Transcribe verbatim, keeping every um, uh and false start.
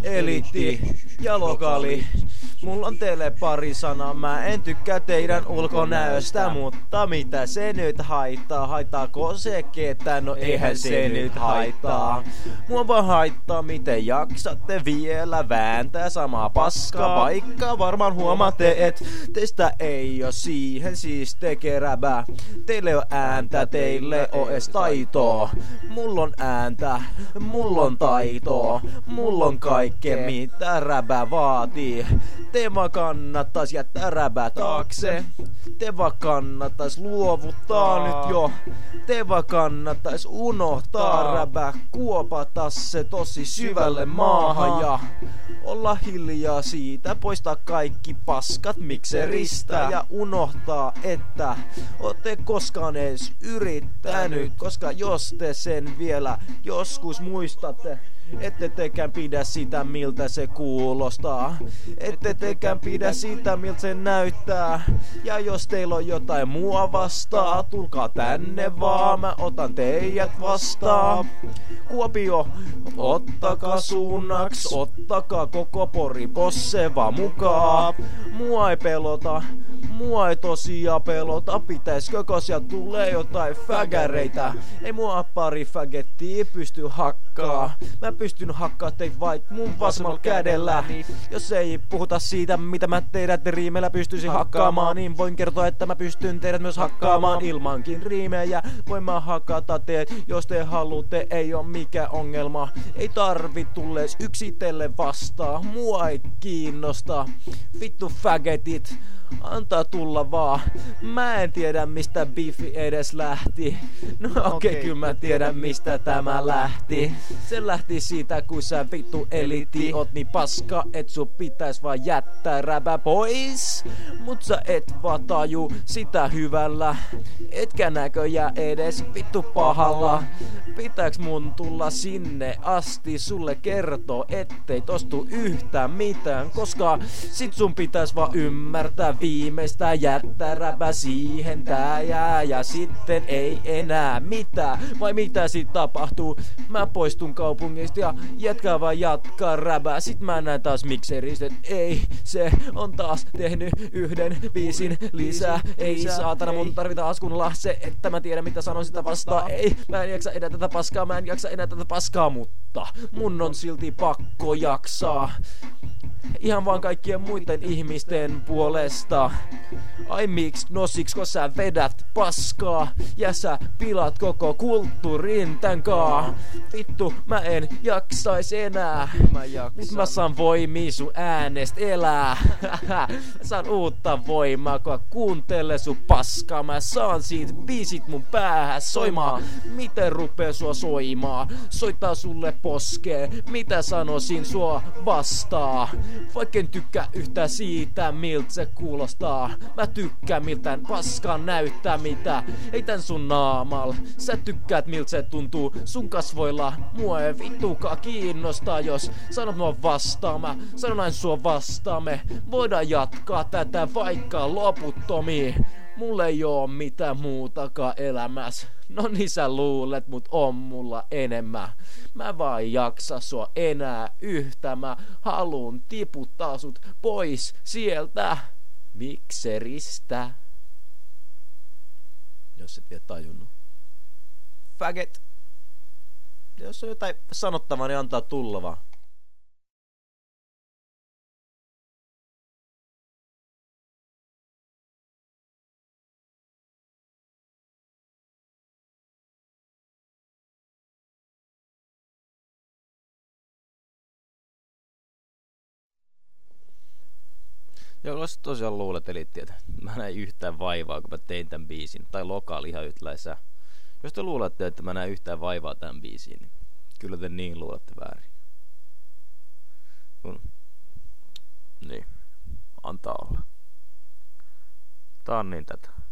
eliitti ja lokaali. Mulla on teille pari sanaa, mä en tykkää teidän ulkonäöstä, mutta mitä se nyt haittaa? Haittaako se ketään? No eihän se nyt haittaa. Mua vaan haittaa, miten jaksatte vielä vääntää samaa paskaa, vaikka varmaan huomaatte, et teistä ei oo siihen siis tekee räbää. Teille on ääntä, teille on ees taitoa. Mulla on ääntä, mulla on taitoa, mulla on kaikkea mitä räbä vaatii. Te vaan kannattais jättää räbää taakse. Te vaan kannattais luovuttaa nyt jo. Te vaan kannattais unohtaa räbää, kuopata se tosi syvälle maahan ja olla hiljaa siitä, poistaa kaikki paskat mikseristä ja unohtaa, että ootte koskaan edes yrittänyt, koska jos te sen vielä joskus muistatte, ette tekään pidä sitä miltä se kuulostaa, ette tekään pidä sitä miltä se näyttää. Ja jos teillä on jotain mua vastaa, tulkaa tänne vaan, mä otan teidät vastaan. Kuopio, ottakaa suunnaks, ottakaa koko Pori posse vaan mukaan. Mua ei pelota, mua ei tosiaan pelota, pitäiskö kosia tulee jotain fägäreitä. Ei mua pari fägettiä pysty hakkaa, mä pystyn hakkaa teit vain mun vasemmalla kädellä. Jos ei puhuta siitä mitä mä teidät riimellä pystyisin hakkaamaan, niin voin kertoa että mä pystyn teidät myös hakkaamaan ilmankin riimejä. Voin mä hakata teet, jos te haluatte, ei oo mikä ongelma. Ei tarvi tullees yksitelle vastaa, mua ei kiinnosta. Vittu fägetit, antaa tulla vaan. Mä en tiedä mistä bifi edes lähti. No okei, okay, okay, kyllä mä tiedän mistä tämä lähti. Se lähti siitä kun sä vittu eliitti oot niin paska, et sun pitäis vaan jättää räbä pois. Mut sä et vaan taju sitä hyvällä, etkä näköjä edes vittu pahalla. Pitääks mun tulla sinne asti sulle kertoo, ettei tostu yhtään mitään, koska sit sun pitäis vaan ymmärtää viimeistä, jättää räbä siihen tää jää ja sitten ei enää mitään. Vai mitä sit tapahtuu? Mä poistun kaupungista ja jätkää vaan jatkaa räbää. Sit mä näen taas mikseristä, et ei, se on taas tehnyt yhden biisin lisää. Ei saatana, mun tarvita askunnolla se, että mä tiedän mitä sanon sitä vastaan. Ei, mä en jaksa enää tätä paskaa, mä en jaksa enää tätä paskaa, mutta mun on silti pakko jaksaa. Ihan vaan kaikkien muiden ihmisten puolesta. Ai miksi? No siksi kun sä vedät paskaa ja sä pilat koko kulttuurin tän kaa. Vittu mä en jaksais enää, mä mut mä saan voimia sun äänestä elää. Mä saan uutta voimaa kun kuuntele sun paskaa. Mä saan siitä biisit mun päähän soimaan. Miten rupee sua soimaa? Soittaa sulle poskeen, mitä sanoisin sua vastaa. Vaikka en tykkää yhtään siitä miltä se kuulostaa. Mä tykkään miltä paskaan näyttää mitä. Ei tän sun naamal. Sä tykkäät miltä se tuntuu sun kasvoilla. Mua ei vittukaan kiinnostaa jos sanot mua vastaan. Mä sanon aina sua vastaan. Me voidaan jatkaa tätä vaikka loputtomiin. Mulla ei oo mitään muutakaan elämässä. No niin sä luulet, mut on mulla enemmän. Mä vaan jaksa sua enää yhtä. Mä haluun tiputtaa sut pois sieltä mikseristä. Jos et vielä tajunnut. Faggot. Jos on jotain sanottavaa, niin antaa tulla vaan. Joo, jos tosiaan luulet eliitti, että mä näin yhtään vaivaa, kun mä tein tän biisin, tai lokaali ihan yhtäläisää. Jos te luulette, että mä näin yhtään vaivaa tän biisiin, niin kyllä te niin luulette väärin. Kun... Niin, antaa olla. Tää on niin tätä.